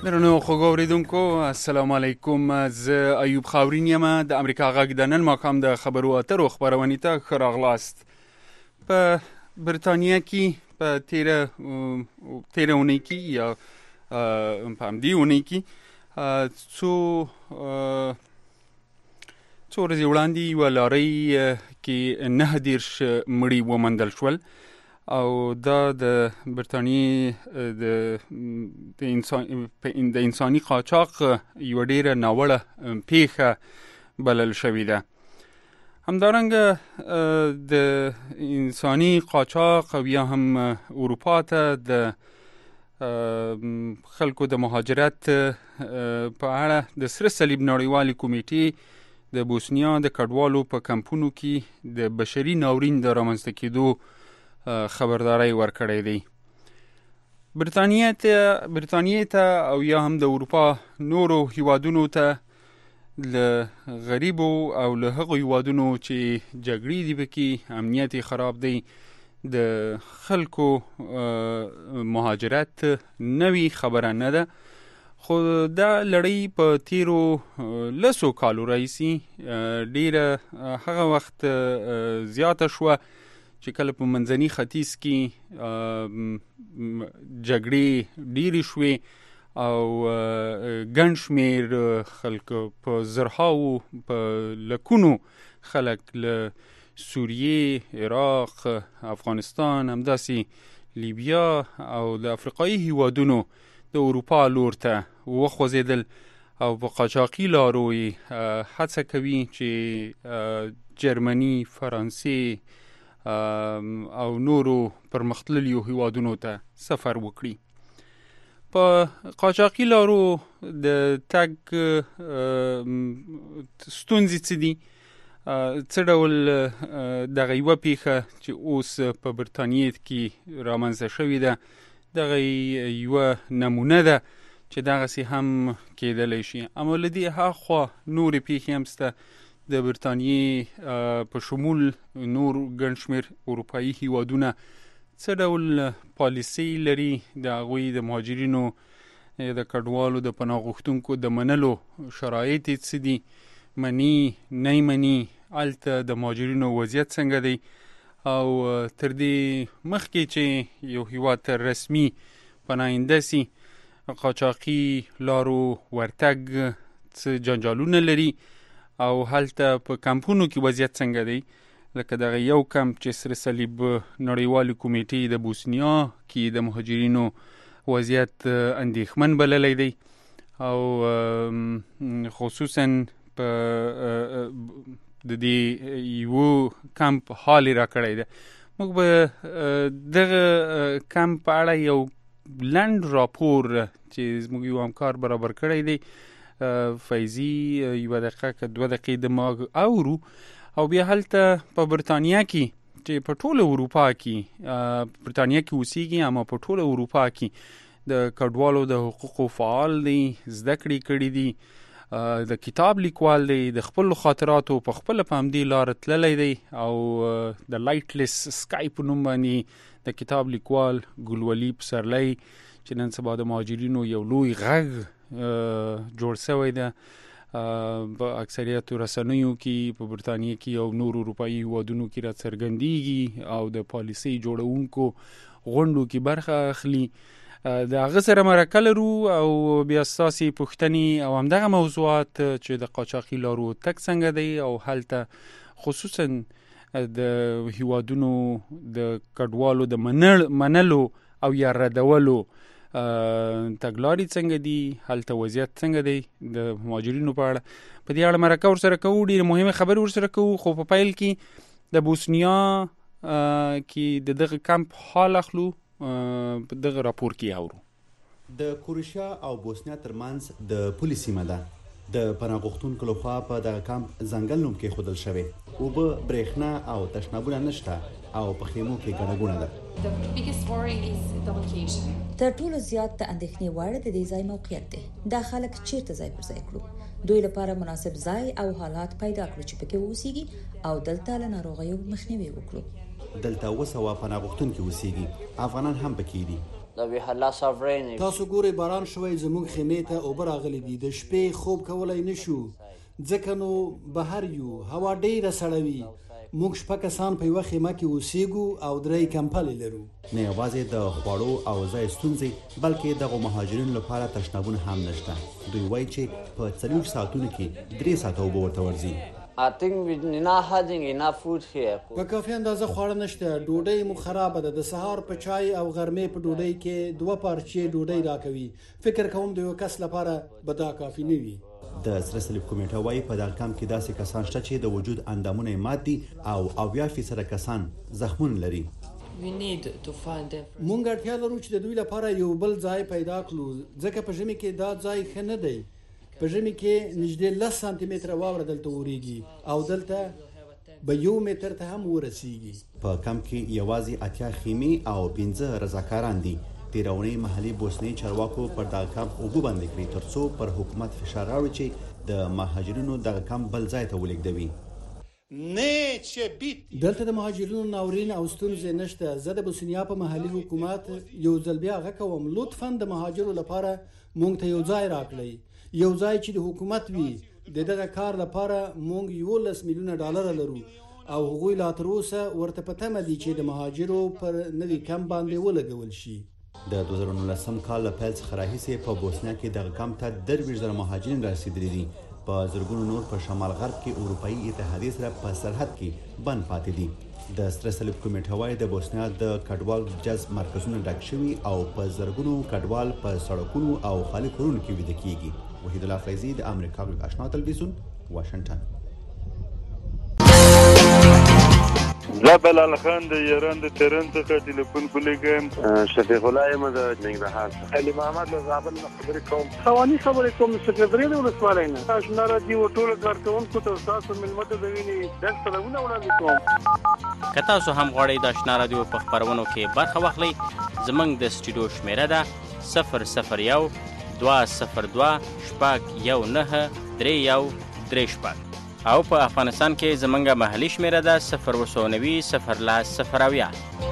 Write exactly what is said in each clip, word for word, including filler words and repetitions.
درنو خوږو اوریدونکو السلام علیکم. زه ایوب خاورین یم د امریکا غږ د نن ماښام د خبرو اترو خپرونې ته ښه راغلاست. په برتانیا کې په تیره تیره اونۍ کې یا په همدې اونۍ کې څو څو ورځې وړاندې یوه لارۍ کې نهه دېرش مړي وموندل شول او دا د برتانیې د د انسان د انساني قاچاق یوه ډېره ناوړه پیښه بلل شوې ده. همدارنګه د انساني قاچاق او یا هم اروپا ته د خلکو د مهاجرت په اړه د سره صلیب نړیوالې کمیټې د بوسنیا د کډوالو په کمپونو کې د بشري ناورین د رامنځته کېدو خبرداری ورکړی دی. برتانیې ته برتانیې ته او یا هم د اروپا نورو هیوادونو ته له غریبو او له هغو هیوادونو چې جګړې دي پکې امنیت خراب دی د خلکو مهاجرت نوی خبره نه ده، خو دا لړۍ په تیرو لسو کالو راهیسې ډیره هغه وخت زیاته شوه چې کله په منځني ختیځ کې جګړې ډیرې شوې او ګڼ شمېر خلک په زرهاو په لکونو خلک له سوریې، عراق، افغانستان، همداسې لیبیا او د افریقایي هیوادونو د اروپا لور ته وخوځېدل او په قاچاقي لارو یې هڅه کوي چې جرمني، فرانسې او نورو پرمختللیو هیوادونو ته سفر وکړي. په قاچاقي لارو د تګ ستونزې څه دي؟ څه ډول دغه یوه پیښه چې اوس په برتانیې کې رامنځته شوې ده دغه یوه نمونه ده چې دغسې هم کېدلی شي. اما له دې هاخوا نورې پیښې هم شته. د برتانیې په شمول نور ګڼ شمېر اروپایي هیوادونه څه ډول پالیسۍ لري، د هغوی د مهاجرینو د کډوالو د پناه غوښتونکو د منلو شرایط یې څه دي، مني نه مني، هلته د مهاجرینو وضعیت څنګه دی، او تر دې مخکې چې یو هیواد ته رسمي پناهنده سي قاچاقي لارو ورتګ څه جنجالونه لري او هلته په کمپونو کې وضعیت څنګه دی. لکه دغه یو کمپ چې سره صلیب نړیوالې کمیټې د بوسنیا کې د مهاجرینو وضعیت اندېښمن بللی دی او خصوصا په د دې یو کمپ حال را کړی ده. موږ به دغه کمپ په اړه یو لنډ راپور چې زموږ یو همکار برابر کړی دی فیضي یوه دقیقه که دوه دقیقې د ما اورو، او بیا هلته په برتانیا کې چې په ټوله اروپا کې برتانیا کې اوسیږي اما په ټوله اروپا کې د کډوالو د حقوقو فعال دی، زده کړې کړي دي، د کتاب لیکوال دی، د خپل خاطراتو په خپله په همدې لاره تللی دی او د لایټلس سکای په نوم باندې د کتاب لیکوال ګلولي پسرلی چې نن سبا د مهاجرینو یو لوی غږ جوړ شوی ده په اکثریتو رسنیو کې په برتانیې کې او نور اروپایي هیوادونو کې را څرګندېږي او د پالیسۍ جوړونکو غونډو کې برخه اخلي. د هغه سره مرکه لرو او بیا ستاسې پوښتنې او همدغه موضوعات چې د قاچاقي لارو تګ څنګه دی او هلته خصوصا د هیوادونو د کډوالو د منلو او یا ردولو تګلارې څنګه دي، هلته وضعیت څنګه دی د مهاجرینو په اړه، په دې اړه مرکه ورسره کوو، ډېرې مهمې خبرې ورسره کوو. خو په پیل کې د بوسنیا کې د دغه کمپ حال اخلو، په دغه راپور کې اورو. د کروشیا او بوسنیا ترمنځ د پولې سیمه ده. د پناه غوښتونکو لخوا په دغه کمپ ځنګل نوم کې ښودل شوی، اوبه، برېښنا او تشنابونه نشته او په خیمو کې ګڼه ګوڼه ده. تر ټولو زیات د اندېښنې وړ د دې ځای موقعیت دی. دا خلک چیرته ځای پر ځای کړو؟ دوی لپاره مناسب ځای او حالات پیدا کړو چې پکې اوسېږي او دلته له ناروغیو مخنیوي وکړو. دلته اوه سوه پناه غوښتونکي اوسېږي، افغانان هم پکې دي. تاسو ګورئ باران شوی زموږ خیمې ته اوبه راغلي دي د شپې خوب کولی نه شو ځکه نو بهر یو هوا ډیره سړه وي موږ شپه کسان په یوه خیمه کې اوسېږو او درې کمپلې لرو نه یوازې د خوړو او ځای ستونزې بلکې دغو مهاجرینو لپاره تشنابونه هم نشته دوی وایي چې په څلور ساعتونو کې درې ساعته اوبه ورته ورځي په کافي اندازه خواړه نشته ډوډۍ مو خرابه ده د سهار په چای او غرمې په ډوډۍ کې دوه پارچې ډوډۍ راکوي فکر کوم د یو کس لپاره به دا کافي نه وي د سره صلیب کمیټه وایي په دغه کمپ کې داسې کسان شته چې د وجود اندامونه یې مات دي او اویا فیصده کسان زخمونه لري مونږ اړتیا لرو چې د دوی لپاره یو بل ځای پیدا کړو ځکه په ژمي کې دا ځای ښه نه دی په ژمي کې نږدې لس سانتي متره واوره دلته وریږي او دلته به یو متر ته هم ورسیږي په کمپ کې یوازې اتیا خیمې او پنځه رضاکاران دي تیرونی محلي بوسني چارواکو پر دغه کمپ اوبه بند کړي ترڅو پر حکومت فشار راوړي چې د مهاجرینو دغه کمپ بل ځای ته ولېږدوي دلته د مهاجرینو ناورین او ستونزې نشته زه د بوسنیا په محلي حکومت یو ځل بیا غږ کوم لطفا د مهاجرو لپاره مونږ ته یو ځای راکړئ یو ځای چې د حکومت وي د دغه کار لپاره مونږ یولس میلیونه ډالر لرو او هغوی لا تر اوسه ورته په تمه دي چې د مهاجرو پر نوي کمپ باندې ولګول شي د دوه زره نولسم کال له پیل څخه راهیسې په بوسنیا کې دغه کمپ ته درویشت زره مهاجرین رسیدلي دي په زرګونو نور په شمال غرب کې اروپایي اتحادیې سره په سرحد کې بند پاتې دي د سره صلیب کمیټه وایي د بوسنیا د کډوال جذب مرکزونه ډک شوي او په زرګونو کډوال په سړکونو او خالي کورونو کې ویده کیږي وحید الله فیضي د امریکا غږ آشنا تلویزیون واشنگټن زه بلال خان د ایران د تهران څخه ټلیفون کولیږم شفیق الله یم د ننګرهار څخه علي محمد له زابل نه خبرې کوم خواني خبرې کوم سکرټری د ولسوالۍ نه آشنا راډیو ټول کارکونکو ته تاسو ملمت د ویني د سلامونه وړاندې کوم که تاسو هم غواړئ د آشنا راډیو په خبرونو کې برخه واخلئ زموږ د سټوډیو شمیره ده صفر صفر یو دوه صفر دوه شپږ یو نهه درې یو درې شپږ او په افغانستان کې زمونږ محلي شمیره ده صفر اووه سوه نوي صفر لس صفر اویا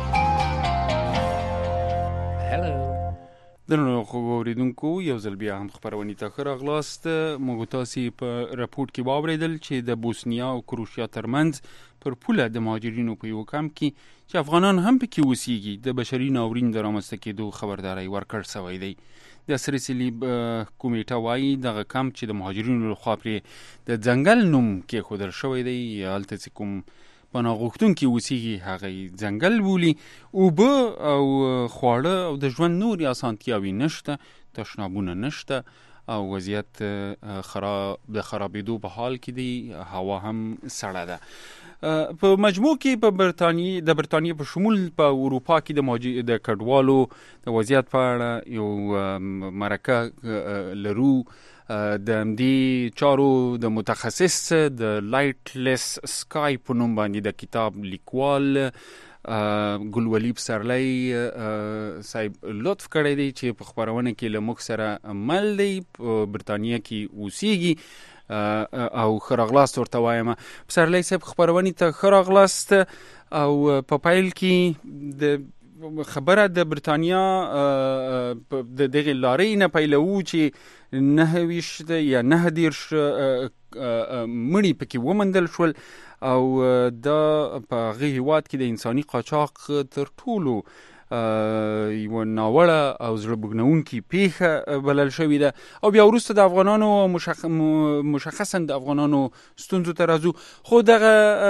درنو اوریدونکو یو ځل بیا هم خپرونې ته ښه راغلاست موږ تاسې په راپورټ کې واورېدل چې د بوسنیا او کروشیا ترمنځ پر پوله د مهاجرینو په یو کمپ کې چې افغانان هم پکې اوسېږي د بشري ناورین د رامنځته کېدو خبرداری ورکړ سوی دی د سره صلیب کمیټه وایي دغه کمپ چې د مهاجرینو لخوا پرې د ځنګل نوم کېښودل شوی دی هلته چې کوم پناه غوښتونکي اوسېږي هغه ځنګل بولي اوبه او خواړه او د ژوند نورې اسانتیاوې نشته تشنابونه نشته او وضعیت خراب د خرابېدو په حال کې دی هوا هم سړه ده په مجموع کې په برتانیې د برتانیې په شمول په اروپا کې د موجود د کډوالو د وضعیت په اړه یو مرکه لرو د همدې چارو د متخصص د لایټلس سکای په نوم باندې د کتاب لیکوال ګلولي پسرلی صاحب لطف کړی دی چې په خپرونه کې له موږ سره مل دی په برتانیه کې اوسېږي او ښه راغلاست ورته وایم پسرلی صاحب خپرونې ته ښه راغلاست او په پیل کې د خبره د برتانیا د دغې لارۍ نه پیلوو چې نهه ویشت یا نهه دېرش مړي پکې ومندل شول او دا په هغه هېواد کې د انساني قاچاق تر ټولو یو ناوړه او زړه بوږنونکې پیښه بلل شوې ده او بیا وروسته د افغانانو مشخ... مشخصا د افغانانو ستونزو ته راځو خو دغه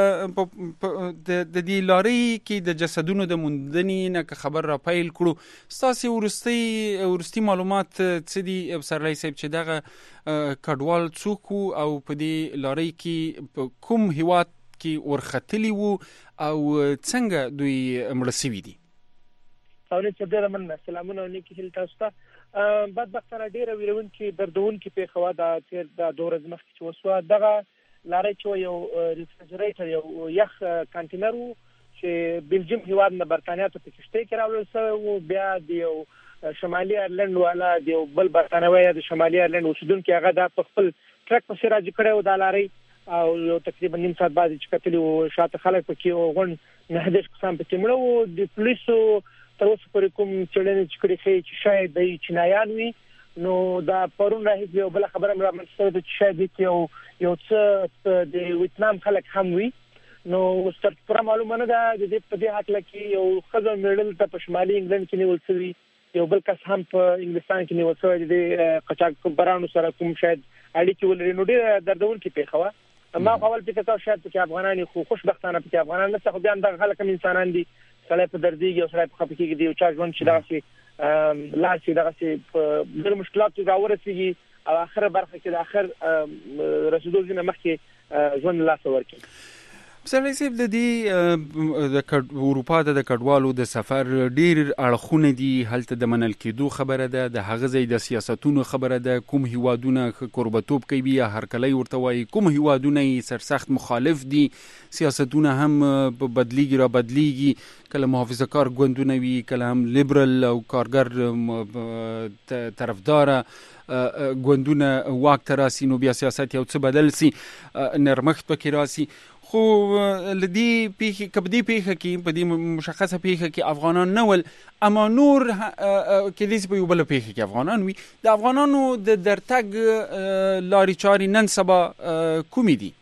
د دې لارۍ کې د جسدونو د موندنې نه که خبر را پیل کړو ستاسې وروستي وروستي معلومات څه دي پسرلی صاحب چې دغه کډوال څوک وو او په دې لارۍ کې په کوم هېواد کې ورختلي وو او څنګه دوی مړه سوي دي اولې چې ډېره مننه سلامونه او نیکې هیلې تاسو ته بدبختانه ډېره ویرونکې دردونکې پېښه وه دا تېر دا دوه ورځې مخکې چې وسوه دغه لارۍ چې یو ریفریجریټر یو یخ کانټینر و چې بلجیم هېواد نه برتانیا ته په کښتۍ کې راوړل سوی و بیا د یو شمالي ایرلنډ والا د یو بل برتانوی یا د شمالي ایرلنډ اوسېدونکي هغه دا په خپل ټرک پسې راجع کړی و دا لارۍ او یو تقریبا نیم ساعت بعد چې کتلي و شاته خلک پکې و غونډ نهه دېرش کسان پکې مړه و د پولیسو تر اوسه پورې کوم څېړنې چې کړي ښیي چې شاید د چینایان وي نو دا پرون راهیسې یو بل خبره مې رامنځته شوې ده چې شاید یو یو څه د ویتنام خلک هم وي نو ستر پوره معلومه نه ده د دې په دې حق لکه یو ښځه میړل ته په شمالي انګلند کې نیول شوی یو بل کس هم په انګلستان کې نیول شوی د قاچاقبرانو سره کوم شاید اړیکې ولري نو ډېر دردونکې پیښه وه ما اول فکر کاوه شاید پکې افغانان خو خوشبختانه پکې افغانان نه خو بیا دغه خلک هم انسانان دي سړی په دردېږي او سړی په خفه کېږي یو چا ژوند چې دغسې لاړ شي دغسې په ډېرو مشکلاتو راورسېږي او آخره برخه کې د آخر رسېدو ځینې مخکې ژوند له لاسه ورکړي. پسرلی صاحب د دې د اروپا د کډوالو د سفر ډیر اړخونه دي هلته د منل کېدو خبره ده د هغه ځای د سیاستونو خبره ده کوم هیوادونه کوربتوب کوي یا هرکلی ورته وایي کوم هیوادونه سرسخت مخالف دي سیاستونه هم بدلیږي را بدلیږي کله محافظه کار ګوندونه وي کله هم لیبرال او کارګر طرفدار ګوندونه واک ته راسي نو بیا سیاست یو څه بدل سي نرمښت پکې راسي خو لدی پیخي کبدی پیخه کې په دې مشخصه پیخه کې افغانان نه ول اما نور کې لیس په یو بل پیخه کې افغانان وي د افغانانو د درتګ لاري چاري نن سبا کومې دي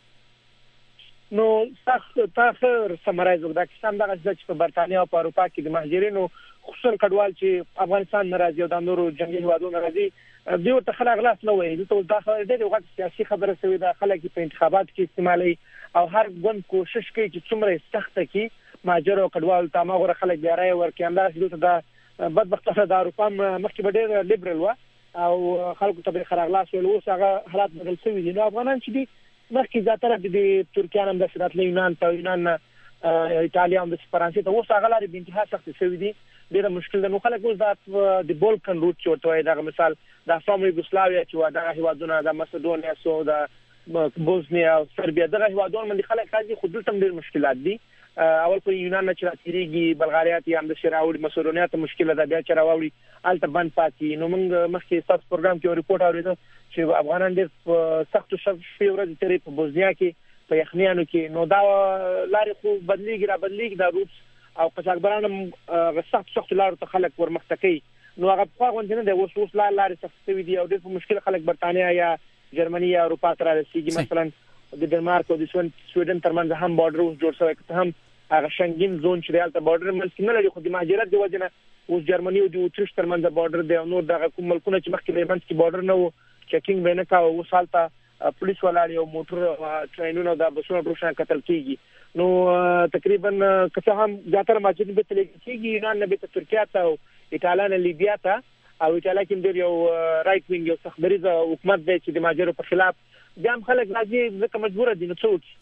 نو تاسو تاسو سمرایز وکړئ دغه چې په برتانیا او په اروپا کې د مهاجرینو خصوصا کډوال چې افغانستان ناراضي او د نورو جنگي هیوادونو ناراضي دوی ته خلک غلاس نه وایي ته دا ډېر وخت سیاسي خبره شوې ده خلک په انتخابات کې استعمالي او هر ګوند کوشش کوي چې څومره سخته کې مهاجر او کډوال ته ماغوره خلک بیا راي ورکړي همدا چې دا بدبختانه د اروپا مخکې به ډېر لیبرال و او خلکو ته به خراغلاس ویل اوس هغه حالات بدل شوي دي نو افغانان چې دي مخکې زیاتره د ترکیان هم د سرات یونان ته یونان ایتالیا هم د فرانسې ته اوس هغه لارې به انتها سخت شوي دي ډېر مشکل ده نو خلک اوس د بالکن روټ چې ورته وایي دغه مثال د فرام یوګوسلاویا چې دغه هیوادونه د مسدونیا سو د بوسنیا او سربیا دغه هیوادونه باندې خلک راځي خو دلته ډېر مشکلات دي اول په یونان نه چې راتېریږي بلغاریا ته هم د شراوړي مسدونیا ته مشکله ده بیا چې راوړي الته بند پاتې نو موږ مخکې تاسو پروګرام کې ریپورت اورېدو چې افغانان ډېر سختو شپې ورځې تېرې په بوسنیا کې په یخنیانو کې نو دا لارې خو بدلیږي را بدلیږي دا روټ او قاچاقبران هم سخت سخت لارو ته خلک ورمخته کوي نو هغه په غونډه نه دی اوس اوس لارې سخت شوي دي او ډېر په مشکل خلک برتانیا یا جرمني یا اروپا ته رسیږي مثلا د ډنمارک او د سویډن ترمنځ هم بارډر اوس جوړ شوی که هم هغه شنګین زون چې دلته بارډر ملک نه لري خو د مهاجرت د وجه نه اوس جرمني او د اتریش ترمنځ بارډر دی او نور دغه کوم ملکونه چې مخکې د منځ کې بارډر نه وو چیکینګ به نه کاوه اوس هلته پولیس ولاړ او موټر ټرینونه د بسونو پروشان قتل کیږي نو تقریبا که هم زیاتره مهاجرین به تلل کیږي یونان نه به ترکیه ته او ایتالیا نه لیبیا ته او ایتالیا کې ډېر یو رائټ وینګ یو سختدریز حکومت دی چې د مهاجرو په خلاف بیا هم خلک راځي ځکه مجبور دي نو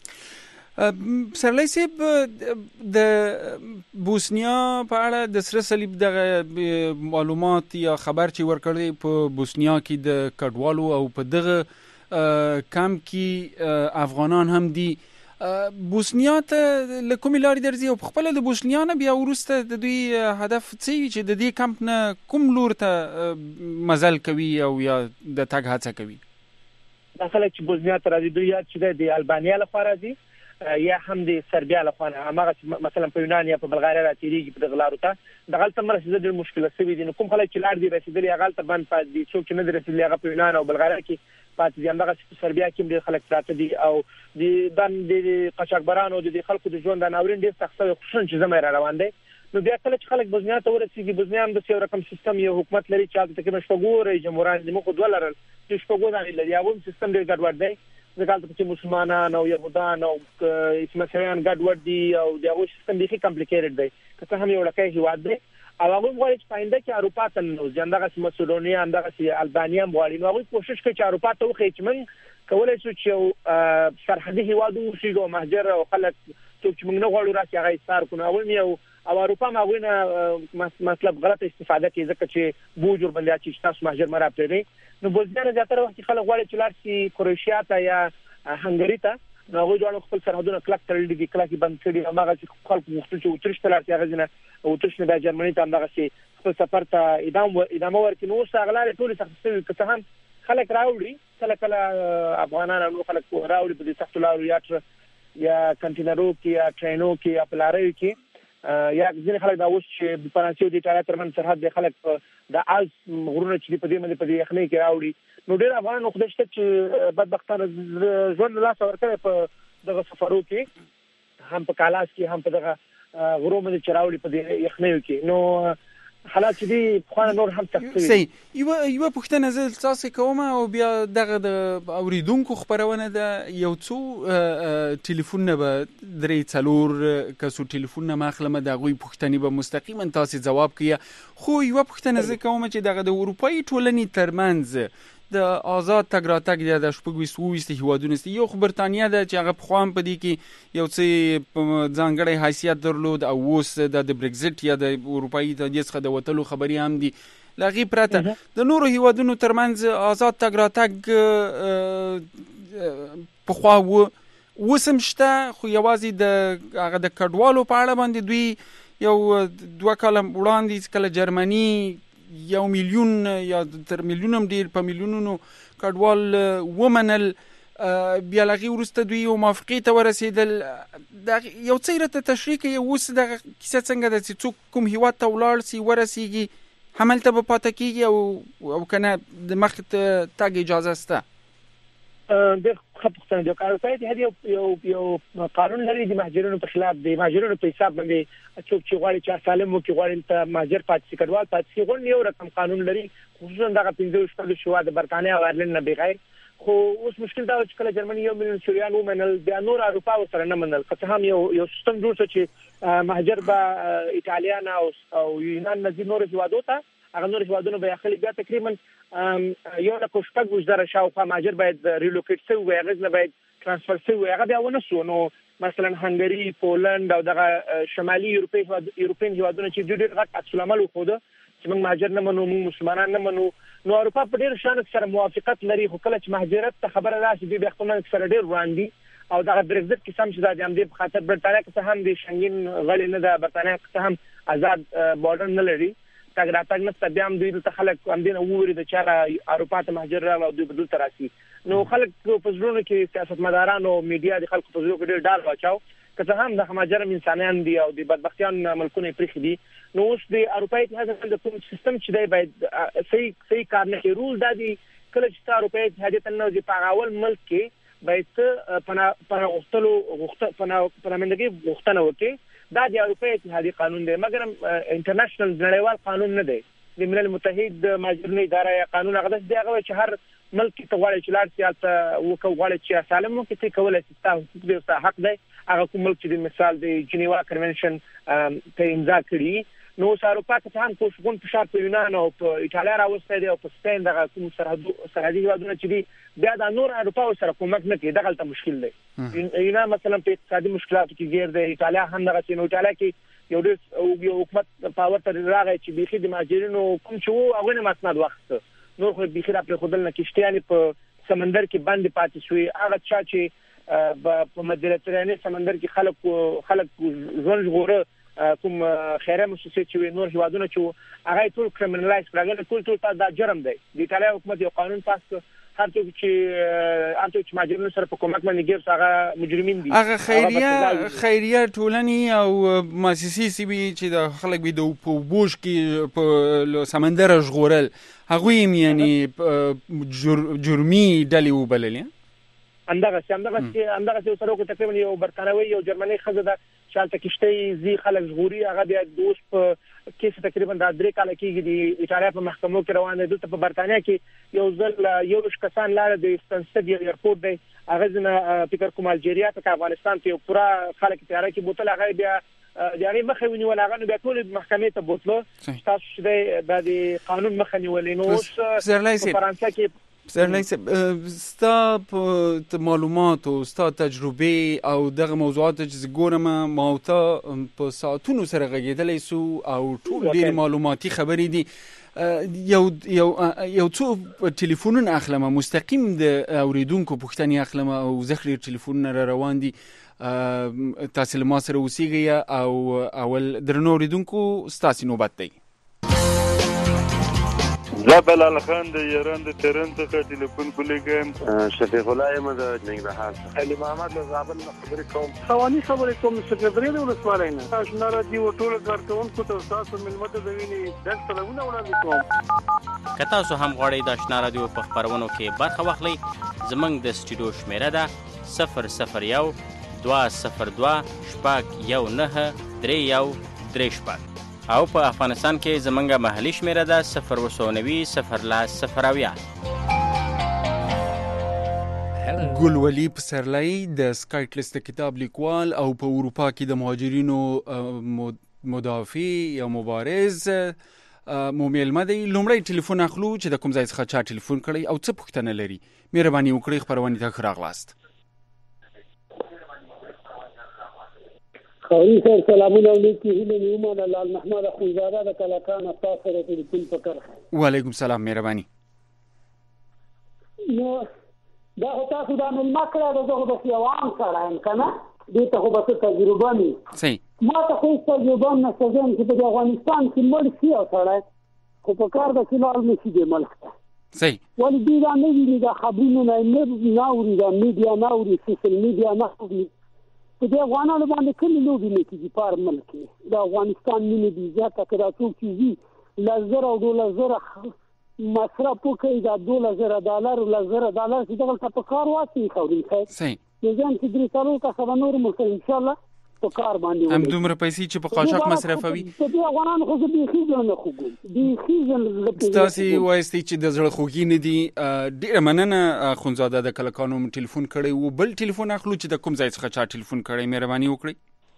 څوک سرلی صاحب د بوسنیا په اړه د سره صلیب دغه معلومات یا خبر چې ورکړی په بوسنیا کې د کډوالو او په دغه کم کې افغانان هم دي بوسنیا ته له کومې لارې درځي او خپله د بوسنیا نه بیا وروسته د دوی هدف څه وي چې د دې کمپ نه کوم لور ته مزل کوي او یا د تګ هڅه کوي دا خلک چې بوسنیا ته راځي دوی یا چې د البانیا لخوا راځي یا هم د سربیا لخوا هغه مثلا په یونان یا په بلغاریا راتېریږي په دغه لارو ته دغه ته مرسته ډېر مشکله شوي دي نو کوم خلک چې لاړ دي رسېدلي هغه ته بند پاتې دي څوک چې نه دي رسېدلي هغه په یونان او بلغاریا کې پاتې دي همدغه په سربیا کې ډېر خلک پراته دي او د قاچاقبرانو د خلکو د ژوند د ناورین ډېر سخت شوی خصوصا چې زموږ را روان دی نو بیا کله چې خلک بوسنیا ته ورسېږي بوسنیا هم داسې یو رقم سیستم یو حکومت لري چې هلته تقریبا شپږ رئیس جمهوران دي موږ خو دوه لرل چې شپږ دانې لري هغه هم سیستم ډېر ګډوډ دی ځکه هلته پکې مسلمانان او یهودان او عیسمسیحیان ګډوډ دي او د هغوی سیستم بیخي کمپلیکیټډ دی که څه هم یو ډکی هېواد دی او هغوی غواړي چې په آینده کې اروپا ته ننوځي همدغسې مسدونیا همدغسې البانیا هم غواړي نو هغوی کوشش کوي چې اروپا ته وښیي چې موږ کولی شو چې یو سرحدي هېواد ووسېږو او مهاجر او خلک څوک چې موږ نه غواړو راشي هغه ایثار کړو هغوی هم یو او اروپا هم هغوی نه مطلب غلطه استفاده کوي ځکه چې بوج ورباندې اچوي چې تاسو مهاجر مه راپرېږئ نو بوسنیا نه زیاتره وخت خلک غواړي چې لاړ شي کروشیا ته یا هنګري ته نو هغوی دواړو خپل سرحدونه کلک تړلي دي کلک یې بند کړي هماغسې خلکو غوښتل چې اتریش ته لاړ شي هغه ځینه اتریش نه بیا جرمني ته همدغسې خپل سفر ته ادامه ورکړي نو اوس هغه لارې ټولې سختې شوي که څه هم خلک راوړي کله کله افغانان او خلک راوړي په دې سختو لارو یا یا کنټینرو کې یا ټرینو کې یا په لاریو کې یا ځینې خلک دا اوس چې د فرانسې او د ایټالیا ترمنځ سرحد د خلک د آلس غرونه چې په دې باندې په دې یخنۍ کې راوړي نو ډېر افغانان خو دشته چې بدبختانه ژوند لاس ورکړي په دغه سفرو کې هم په کالاس کې هم په دغه غرو باندې چې راوړي په دې یخنۍ کې نو حالات چې دی خو نور هم تخصیص صحیح یو یو پښتنه زل تاسو کومه او بیا دغه د اوریدونکو خبرونه ده یو څو ټلیفون به درې څلور کسو ټلیفون ما خلمه د غوي پښتني به مستقیما تاسو جواب کیه خو یو پښتنه زل کومه چې دغه د اروپאי ټولنې ترمنځ د آزاد تګ راتګ د شپږ ویست هیوادونو است یو خو برتانیا ده چې هغه په خوام په دې کې یو څه ځانګړی حیثیت درلود او اوس د برگزیت یا د اروپאי اتحادیې څخه د وټلو خبري هم دي لغی پرته د نورو هیوادونو ترمنځ آزاد تګ راتګ په خوا و وسمشته خو یوازې د هغه د کډوالو په اړه باندې دوی یو دوه کاله وړاندې کله جرمني یو میلیون یا تر میلیونم ډیر په میلیونونو کډوال ومنل بیا لغی ورسته دوی یو موافقه ته ورسېدل یو څه رته تشریح کوي اوس د کیسه څنګه د څوک کوم هیواد ته ولاړ سي ورسیږي هملته به پاتې کیږي او او کنه د مخ ته تګ اجازه سته د خپلستان د کارپایت هدي یو یو قانون لري د مهاجرینو په خلاف د مهاجرینو په حساب باندې څوک چې غواړي چې سالم وو کې غواړي ته مهاجر پاتې شي کډوال پاتې شي غوړ یو رقم قانون لري خصوصا دغه پنځه شپږ شو د برتانیا او ایرلند نه بغیر خو اوس مشکل دا چې کله جرمني یو میلیون سوریان ومنل د نور اروپا سره نه منل که هم یو یو سیستم جوړ شو چې مهاجر به ایتالیا نه او یونان نه نور هیوادو ته هغه نور هیوادونو به اخلي بیا تقریبا یو د کوشتګ وزاره شاوخوا مهاجر باید ریلوکیټ شي او هغه نه باید ترانسفر شي هغه بیا ونه سو نو مثلا هنګری پولند او دغه شمالي یورپی یورپین هیوادونو چې ډېر غټ عکس العمل وخوده چې موږ مهاجر نه منو موږ مسلمانان نه منو نو اروپا په ډېر شان سره موافقت لري خو کله چې مهاجرت ته خبره راشي به خپل سره ډېر وړاندې او دغه برگزیت کې سم چې د امدې په خاطر برتانیا کې هم د شنګین غړي نه د برتانیا کې هم آزاد بارډر نه لري تاګ راتګ نه بیا هم دوی ته خلک هم دین ووري د چاره اروپا ته مهاجر راغلي او دوی بدل تراسي نو خلک په ژوند کې سیاستمداران او میډیا د خلکو په ژوند کې ډېر ډار واچاو که هم د مهاجر انسانان دي او د بدبختیان ملکونه پرې دي نو اوس د اروپאי اتحاد د کوم سیستم چې دی باید صحیح صحیح کار نه کوي رول د دې کله چې اروپאי اتحاد ته نو د پاغاول ملک کې باید پنا پنا غختلو غخت پنا پرمندګي غختنه وکي دا د اروپאי اتحاد قانون دی مګر انټرنیشنل نړیوال قانون نه دی د ملل متحد مهاجرینو اداره قانون هغه د هغه چې هر ملک ته غواړي چې لار سیاست وکړي غواړي چې سالم وکړي چې کولای شي تاسو د حق دی هغه کوم ملک چې د مثال د جنیوا کنونشن ته امضا کړی نو اروپا ته هم کوم فشار په یونان او په ایټالیا راوستي دی او په سپین دغه کوم سرحدي سرحدي هیوادونه چې دي بیا د نور اروپا سره کومک نه کوي دغه ته مشکل دی یونان مثلا په اقتصادي مشکلاتو کې ګیر دی ایټالیا هم دغه چې نو ایټالیا کې یو ډېر یو حکومت پاور ته راغی چې بيخي د مهاجرینو کوم چې وو هغه نه مسند وخت نور خو بيخي را پر خودل نه کېشتيانې په سمندر کې باندې پاتې شوی هغه چا چې په مدیترانه سمندر کې خلک خلک ژوند غوړه کوم خیره مؤسسې چې نور هیوادونه چې هغه ټول کریمینالایز کړل ټول ټول دا جرم دی د ایټالیا حکومت یو قانون پاس کړ هر څوک چې هر څوک چې مهاجرینو سره په کومک باندې ګیر هغه مجرمین دي هغه خیریه خیریه ټولنی او مؤسسې سی بي چې د خلک به د په بوج کې په سمندر ژغورل هغه یعنی جرمي ډلې وبللې اندغه څنګه چې اندغه چې سره کو تقریبا یو برتانوي یو جرمني خزه ده شالته کشته زی خلک ژغوري هغه بیا دوست په کیسه تقریبا د درې کال کېږي د ایټالیا په محکمو کې روان دي دلته په برتانیا کې یو ځل یو کسان لاره د استنسد ایرپورټ دی هغه ځنه فکر کوم الجیریا ته افغانستان ته پورا خلک تیارې کې بوتل هغه بیا یعنی مخه ونیول هغه بیا ټول محکمې ته بوتلو تاسو چې د قانون مخه نیولې نو په فرانسه کې سرلنګ ستا په معلومات او ستا تجربه او دغه موضوعات چې ګورم ما او ته په ساعتونو سره غږیدلې سو او ټول ډېر معلوماتي خبرې دي یو یو یو څو ټلیفونونه اخلم مستقیم د اوریدونکو پوښتنې اخلم او زخري ټلیفونونه را روان دي تاسو ما سره اوسېږئ او اول درنو اوریدونکو ستاسو نوبت دی زه بلال خان د ایران د تهران څخه ټلیفون کولیږم. شفیق الله یم د ننګرهار څخه. علي محمد له زابل نه خبرې کوم. خواني خبرې کوم سکرټري د ولسوالۍ نه. آشنا راډیو ټول کارکونکو ته تاسو ملمت د ویني د سلامونه وړاندې کوم. که تاسو هم غواړئ د آشنا راډیو په خپرونو کې برخه واخلئ، زموږ د سټوډیو شمیره ده صفر صفر یو دوه صفر دوه شپږ یو نهه درې یو درې شپږ، او په افغانستان کې زمونږ محلي شمیره ده صفر اووه نوي صفر لس صفر اویا. ګلولي پسرلی د سکایټ لیست کتاب لیکوال او په اروپا کې د مهاجرینو مدافع یا مبارز مو میلمه دی. لومړی ټلیفون اخلو چې د کوم ځای څخه چا ټلیفون کړی او څه پوښتنه لري. مهرباني وکړئ خپرونې ته ښه راغلاست. خوري سر سلامونه علیکم. هیله نیومه د لال محمد اخونزاده د کلاکان تاسو سره ټلیفون وکړ. وعلیکم سلام. مهرباني. نو دا تاسو د ملما کړه د زغه د سیوان سره هم کنه دې ته خو به تجربه ني. صحیح. ما ته خو تجربه نه سجن چې د افغانستان کې مړ شي او سره خو په کار د کلال نشي د ملک ته. صحیح. ولې دې دا نه ویلي دا خبرونه نه نه اوري دا میډیا نه اوري سوشل میډیا نه اوري. په دې افغانانو باندې کله لوبي نه کیږي په ملک کې. دا افغانستان مینه دي ځکه کړه څوک چې لزر او ډولر زره مصرف کوي دا دوله زره ډالر او لزر ډالر چې دغه په کار واچي خوري. صحیح. ځان چې درې سالو کا سبا نور مو ان شاء الله په کار باندې هم دومره پیسې چې په قاچاق مصرفوي. په دې افغانانو خو دې خېزل نه خوګل دې خېزل تاسو وایستي چې د زړه خوږی نه دي. ډیره مننه خونزاده د کلکانو ټلیفون کړی او بل ټلیفون اخلو چې د کوم ځای څخه چا ټلیفون کړی. مهرباني وکړئ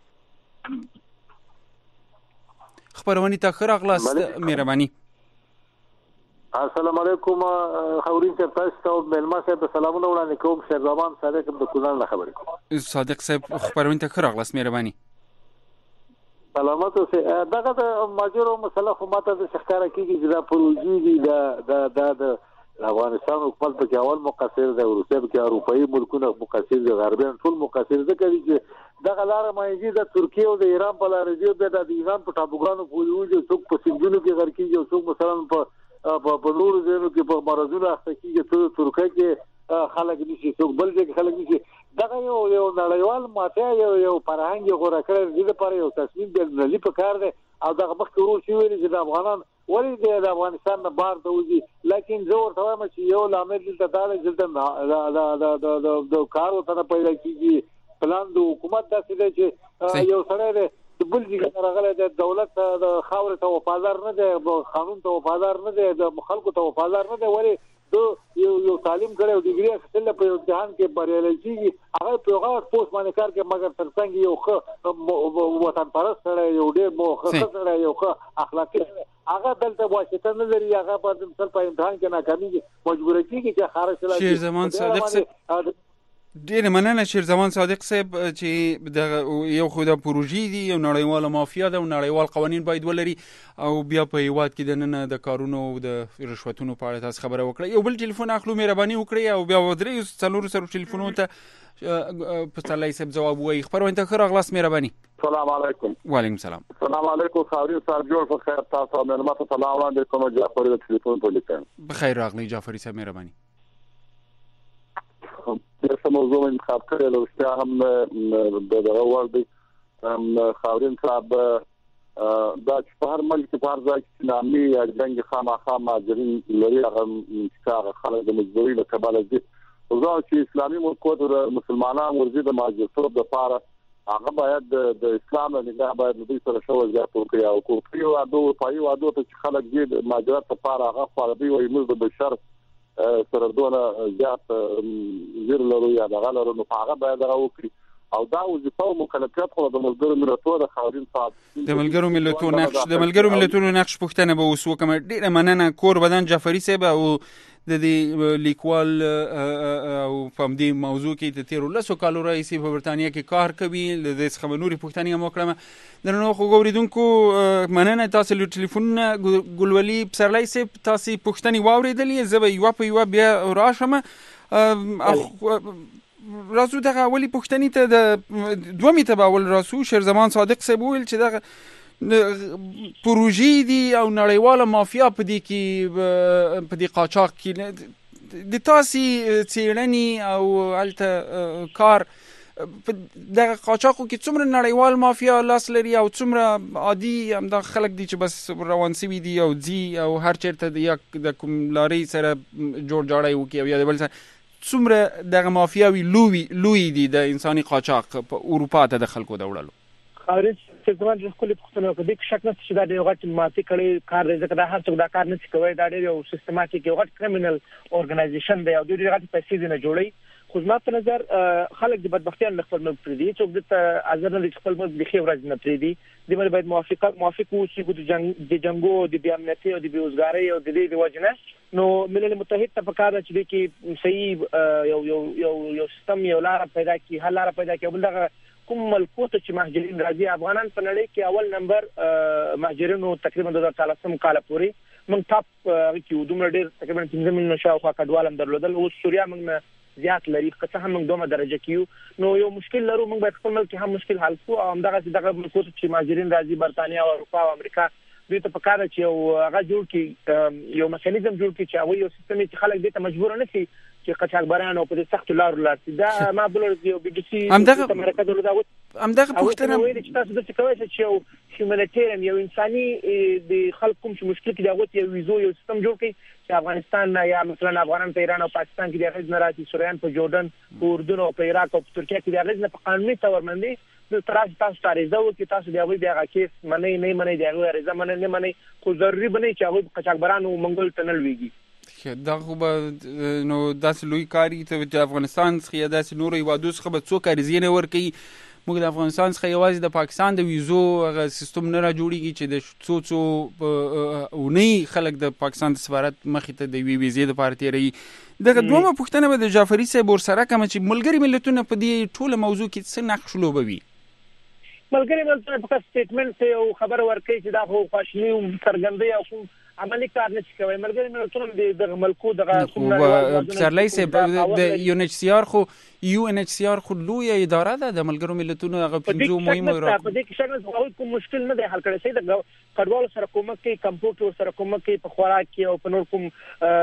خبرونه ته ښه راغلاست. مهرباني. السلام علیکم. خورین چې تاسو ته ملما صاحب سلامونه وړاندې کوم. شیر زمان صادق د کوزان نه خبرې کوم. صادق صاحب خبرونه ته ښه راغلاست. مهرباني. سلامات اوسه. دغه د ماجرو مسله خو ماته د ښکارا کیږي چې دا پروژې دي د د د افغانستان حکومت په اول مقصر دی، روسیه په اروپאי ملکونو مقصر دي، غربیان ټول مقصر دي کوي چې دغه لار مایي د ترکیه او د ایران په لار دی. د ایران په ټاپوګانو پولیو څوک په سیندونو کې غر کیږي او څوک مثلا په په نورو ځایونو کې په مرزونو اخته کېږي ته ترکیه کې خلک نشي څوک بل ځای کې خلک نشي. دغه یو یو نړیوال ماته یو یو فرهنګ غوړه کړی دې لپاره یو تصمیم د نړۍ په کار دی او دغه مخکې ورو شي ویل چې د افغانان ولې د افغانستان نه بار ته وځي. لیکن زه ورته وایم چې یو لامل دلته دا دی چې د د کار ورته پیدا کېږي. پلان د حکومت داسې دی چې یو سړی دی بل ځای راغلی د دولت د خاورې ته وفادار نه دی، قانون ته وفادار نه دی، د خلکو ته وفادار نه دی. ولې د یو یو تعلیم کړی او ډیګري اخیستل په امتحان کې بریالی کېږي هغه په هغه پوسټ باندې کار کوي مګر ترڅنګ یو ښه وطن پرست سړی یو ډېر ښه سړی یو ښه اخلاقي هغه دلته واسطه نه لري. هغه په امتحان کې ناکامېږي مجبوره کېږي چې خارج شي. شیر زمان صادق صاحب ډیره مننه. شیر زمان صادق صاحب چې د یو خو د پروژې دی یو نړیواله مافیا ده او نړیوال قوانین باید ولري او بیا په هیواد کې د نن د کارونو او د رشوتونو په اړه تاسو خبره وکړئ. یو بل ټلیفون اخلو. مهرباني وکړئ او بیا ودرې څلور سره ټلیفونونو ته پسرلی صاحب جواب وایي. خبرونه ته ښه راغلاست. مهرباني. السلام علیکم. وعلیکم السلام. السلام علیکم. خاورین صاحب جوړ په خیر. تاسو مېلمه ته سلام وړاندې کوم. جعفر د ټلیفون په لیکل بخیر راغلی. جعفري صاحب مهرباني. دغه موضوع انتخاب کړل او چې هم د دغه ور دی خاورین صاحب دا چې په هر ملک په هر ځای کې نامي یا جنگ خامخا ماجرین لري هغه چې خلک د مجبوري له کباله دي او چې اسلامي ملکونو د مسلمانانو ورزي د ماجرتوب لپاره هغه باید د اسلام نه باید د سره شو زیات ورکړي او کوپی او د پای او د چې خلک دې ماجرات لپاره هغه خالدي او موږ د بشر سره دونه زیات زیر لرو یا دغه لرو نو هغه باید راوکړي او دا وظیفه او مکلفیت خو د ملګرو ملتونو د خاورین صاحب د ملګرو ملتونو نقش د ملګرو ملتونو نقش پوښتنه به وسو کوم. ډیره مننه کور بدن جعفري صاحب او د دې لیکوال او په دې موضوع کې د تیر لسو کالو رئیس په برتانیا کې کار کوي. د دې څخه نوري پوښتنې هم وکړم. درنو خو ګوریدونکو مننه. تاسو له ټلیفون ګلولي پسرلی صاحب تاسو پوښتنې واوریدلې. زه به یو په یو بیا راشم. راسو دغه اولی پوښتنې ته د دومې ته به اول راسو. شیر زمان صادق صاحب ویل چې دغه پروژې دي او نړیواله مافیا په دې کې په دې قاچاق کې د تاسې څېړنې او هلته کار په دغه قاچاقو کې څومره نړیوال مافیا لاس لري او څومره عادي همدا خلک دي چې بس روان سوي دي او ځي او هر چېرته یا د کوم لارۍ سره جوړ جاړی وکړي او یا د بل سره څومره دغه مافیاوي لوی لوی دي د انساني قاچاق په اروپا ته د خلکو د وړلو خارج چې ځوان د خپل پښتنو په دې کې شک نشته چې دا د غټ ماتې کړي کار دی ځکه دا هر څوک دا کار نه کوي دا ډېر یو سیستماتیک یو غټ کریمینل اورګنایزیشن دی او ډېر غټ پیسې نه جوړي خو زما په نظر خلک د بدبختۍ نه خپل ملک پرې دي څوک د ازر نه خپل ملک د خې ورځ نه پرې دي د باندې باید موافقه موافق اوسي د جنگ د جنگو د بیامنیتي او د بیوزګارۍ او د دې د وجنه نو ملل متحد ته پکار چې د کې صحیح یو یو یو یو سیستم یو لار پیدا کی حل لار پیدا کی بل دغه کوم ملکوت چې مهاجرین راځي افغانان په نړۍ کې اول نمبر مهاجرینو تقریبا د دوه هزار کال پورې موږ ټاپ کې دومره ډېر تقریبا پنځه میلیونه شاوخوا کډوالم درلودل او سوریا موږ زیات لري که څه هم موږ دومره درجه کیو نو یو مشکل لرو موږ باید خپل ملک هم مشکل حل کوو او همدغه دغه ملکوت چې مهاجرین راځي برتانیا او اروپا او امریکا دوی ته پکار چې یو هغه جوړ کړي یو میکانیزم جوړ کړي چې هغه یو سیستم چې خلک دې ته مجبور نه شي چې قاچاقبران او په سخت لارو لاړ دا ما بل یو بي بي سي همدغه امریکا دغه دا همدغه پوښتنه وایي چې تاسو د څه کوي چې یو هیومانیټیرین یو انساني د خلکو کوم چې مشکل کې دا یو ویزو یو سیستم جوړ کړي چې افغانستان یا مثلا افغانان په ایران او پاکستان کې د غږ نه راځي سوریان په جوردن په اردن او په عراق او په ترکیه کې د غږ نه په قانوني تور باندې د تراش تاسو تاریخ او کې تاسو دی بیا کیس منی نه منی دی هغه رضا منی نه منی خو ضروري بنئ چې هغه قاچاقبرانو منګول تنل ویږي دا خو به نو داسې لوی کاری ته چې افغانستان څخه یا داسې نورو هیوادو څخه به څوک عریضې نه ورکوي موږ د افغانستان څخه یوازې د پاکستان د ویزو هغه سیستم نه را جوړېږي چې د څو څو اونۍ خلک د پاکستان د سفارت مخې ته د یوې ویزې دپاره تېروي دغه دویمه پوښتنه به د جعفري صاحب ورسره کومه چې ملګري ملتونه په دې ټوله موضوع کې څه نقش لوبوي ملګري ملتونه په سټیټمنټ یو خبر ورکوي چې دا خو خواشیني او څرګندوي او کوم عملي کار نه کوي ملګري ملتونه د ملکو دغه پسرلی صاحب د یو ان ایچ سی آر خو یو ان ایچ سی آر خو لویه اداره ده د ملګرو ملتونو هغه پنځو مهمو راځي په دې کې څنګه هغه کوم مشکل نه دی حل کړی سي د کډوالو سره کومک کوي کمپیوټر سره کومک کوي په خوراک کې او په نور کوم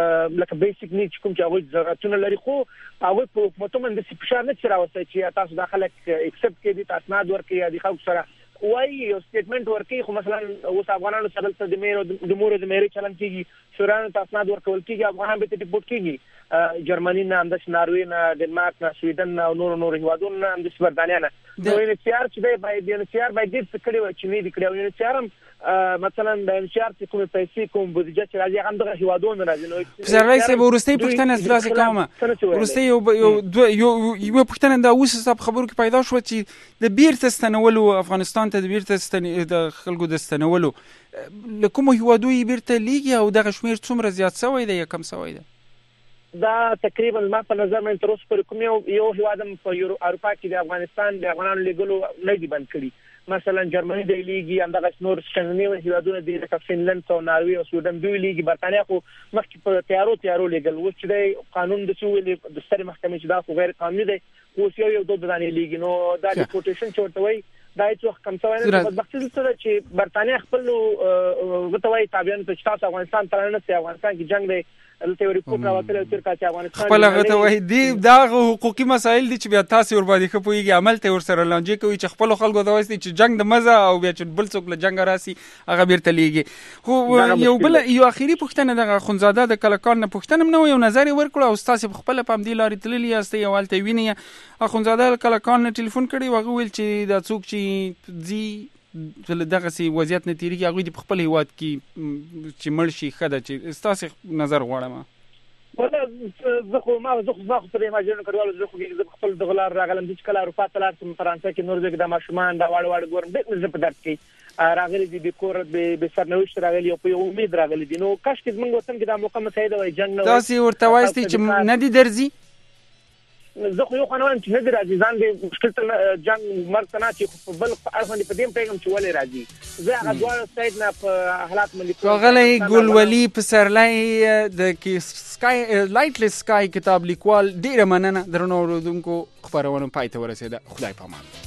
لکه بیسیک نیډز کوم چې هغه ضرورتونه لري خو هغه په حکومتونو باندې فشار نه چراوسي چې تاسو داخله ایکسپټ کړئ تاسو نه ورکړئ یا د خلکو سره وای یو سټیټمنټ ورکړي خو مثلا اوس افغانانو سره د میرو د مورو د میري چلن کیږي سورانو تاسو نه ورکول کیږي افغانان به ته ډیپورټ کیږي جرمني نه انداز ناروی نه ډنمارک نه سویډن نه نور نور هیوادونو نه انداز برتانیا نه نو یې سیار چې به باید یې سیار باید دې کړي و چې نه دي کړي یې سیارم مثلا د انشار چې کوم پیسې کوم بودیجه چې راځي هغه دغه هیوادونو راځي نو زرای سه ورستي پښتنه خلاص کومه ورستي یو یو یو پښتنه دا اوس صاحب خبرو کې پیدا شو چې د بیرته ستنولو افغانستان ته د بیرته ستن د خلکو د ستنولو لکه هیوادو یې بیرته لیږي او دغه شمیر څومره زیات شوی دی یا کم شوی دی دا تقریبا ما په نظر مې تر اوسه پورې کوم یو یو هیوادم په اروپا کې د افغانستان د افغانانو لګلو نه دی بند کړی مثلا جرمني د لیګي همدغه نور سکندینیو هیوادونه د لکه فنلند او ناروی او سویډن دوی لیګي برتانیا خو مخکې په تیارو تیارو لګل و چې د قانون د څو د ستر محکمې چې دا خو غیر قانوني دی خو یو یو دوه دانې لیګي نو دا ډیپورټیشن چورته وای دا هیڅ کم څه نه په بدبختۍ سره چې برتانیا خپل غوښتوي تابعین ته تاسو افغانستان تر نه سي افغانستان کې جنگ دی الته ریپورت راوتل تر کا چې افغانستان خپل هغه ته وای دی دا حقوقي مسایل دي چې بیا تاسو ور باندې خپويږي عمل ته ور سره لانجه کوي چې خپل خلکو ته وایي چې جنگ د مزه او بیا چې بل څوک له جنگ راسي هغه بیرته لیږي خو یو بل یو اخیری پوښتنه د خونزاده د کلکان نه پوښتنه نو یو نظر ورکړو او تاسو خپل په دې لارې تللی یاست یو حالت ویني خونزاده کلکان نه ټلیفون کړي وغه ویل چې دا څوک چې زی دغه سي وضعیت نه تیریږي هغه د خپل هیواد کې چې مرشي خده چې تاسو نظر غواړم ولا زه خو ما زه خو زه خو پرې ماجرونه کړوال زه خو زه خپل د غلار راغلم چې کله اروپا ته لاړم فرانسې کې نور ځکه د ماشومان دا واړ واړ ګورم د زه په درد کې راغلي دي د کور به سرنوشت راغلي او په امید راغلي دي نو کاش کې موږ وطن کې د موقع مساعده وای جنگ نه تاسو ورته وایستي چې نه دي درځي زه خو یو قانون چې نه دی راځي ځان دې مشکل ته جنگ مرګ ته نه چې بل اړخ باندې په دې پیغام چې ولې راځي زه هغه دوه سایډ نه په حالات ملي غلې ګلولي پسرلای د کې سکای لایټلس سکای کتاب لیکوال ډیره مننه درنو اوردونکو خبرونه پای ته ورسېده خدای پامان